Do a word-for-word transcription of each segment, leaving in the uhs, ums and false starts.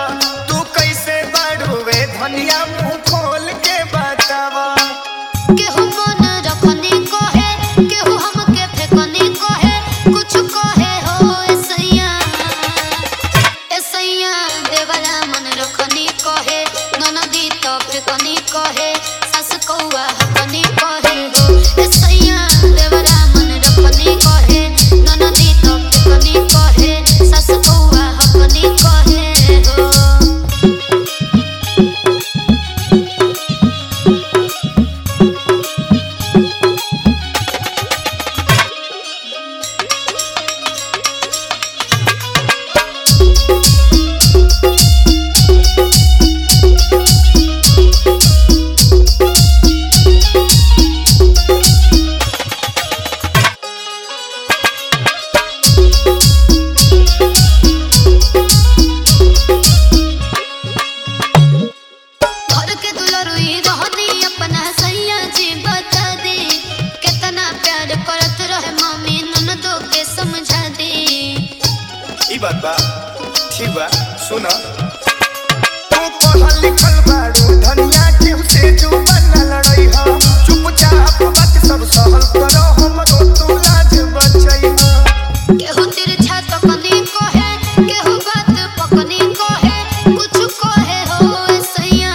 तू कैसे बड़ुए धनिया मुँह खोल के बतावा। केहू मन रखनी कहे केहू हमके फेकनी कहे कुछ कहे हो ऐसैया ऐसैया देवरा मन रखनी कहे ननदी तो फेकनी कहे सास कौआ हकनी कहे हो ऐसैया देवरा मन रखनी कहे ननदी तो फेकनी कहे सास कौआ हकनी कहे हो। ई बात बा ठीक बा सुना तू पढ़ल लिखल बारू धनिया केहू से जो बना लड़ई हा चुपचाप बात सब सहल करो हमरो तू लाज बचई हा। केहू तिरछा तकनी कहे केहू बात पकनी कहे कुछ कहे हो ऐसैया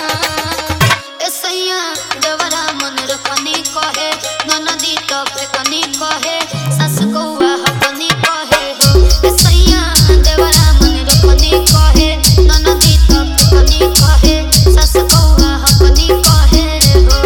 ऐसैया देवरा मन रखनी कहे ननदी तो फेकनी कहे सास कौआ हकनी कहे हो ऐसैया देवरा मन रखनी कहे ननदी तो फेकनी कहे सास कौआ हकनी कहे हो।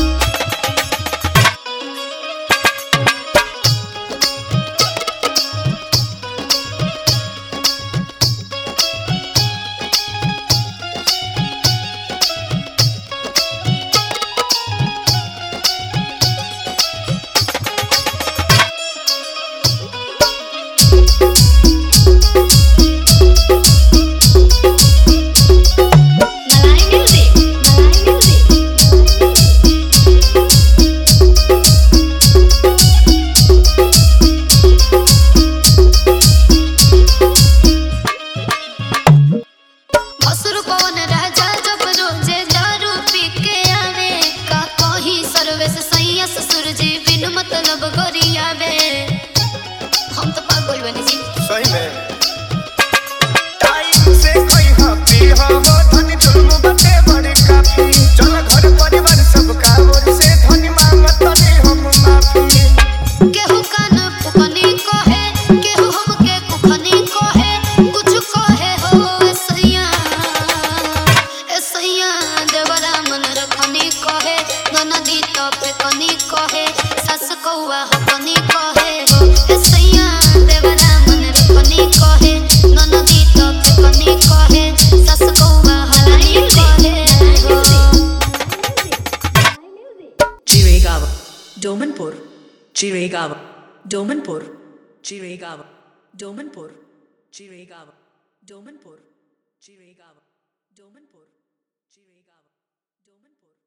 मतलब गोरिया में हम तो पागल बनी जी सही में टाइम से कोई हापी हा हो धनी जुल्म बटे बड़े काफी चल घर परिवार सब का ओर से धनी मांगत नहीं हम माफी। केहू कान फुकनी कहे केहू हमके कुखनी कहे कुछ कहे हो ऐसैया ऐसैया देवरा मन रखनी कहे ननदी तो फेकनी कहे सास कौआ हकनी कहे हो ऐसैया देवरा मन रखनी कहे ननदी तो फेकनी कहे सास कौआ हकनी कहे हो। Chiragawa, Domanpur, Chiragawa, Domanpur, Chiragawa, Domanpur, Chiragawa, Domanpur, Chiragawa, Domanpur, Chiragawa, Domanpur.